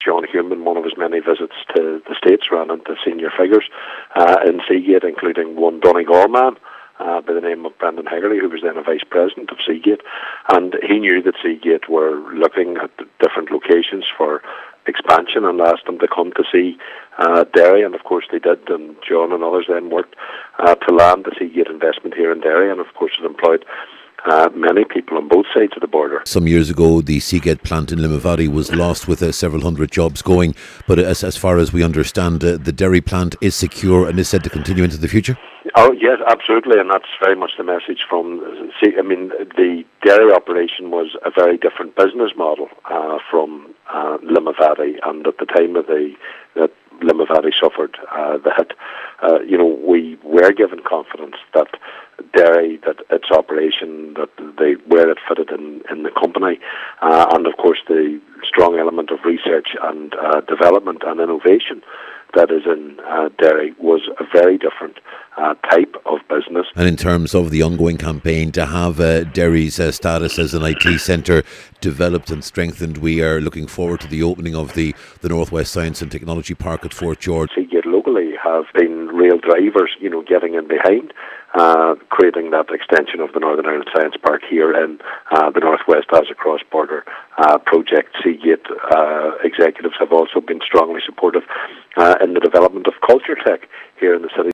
John Human, one of his many visits to the States, ran into senior figures in Seagate, including one Donegal man by the name of Brendan Hegarty, who was then a vice president of Seagate, and he knew that Seagate were looking at different locations for expansion and asked them to come to see Derry, and of course they did, and John and others then worked to land the Seagate investment here in Derry, and of course it employed many people on both sides of the border. Some years ago, the Seagate plant in Limavady was lost with several hundred jobs going, but as far as we understand, the Derry plant is secure and is said to continue into the future? Oh yes, absolutely, and that's very much the message from. The Derry operation was a very different business model from Limavady, and at the time of that Limavady suffered the hit, we were given confidence that Derry, that its operation, that where it fitted in the company, and of course the strong element of research and development and innovation that is in Derry was a very different type of business. And in terms of the ongoing campaign to have Derry's status as an IT centre developed and strengthened, we are looking forward to the opening of the Northwest Science and Technology Park at Fort George. Seagate locally have been real drivers, getting in behind creating that extension of the Northern Ireland Science Park here in the Northwest as a cross-border project. Seagate executives have also been strongly supportive in the development of culture tech here in the city.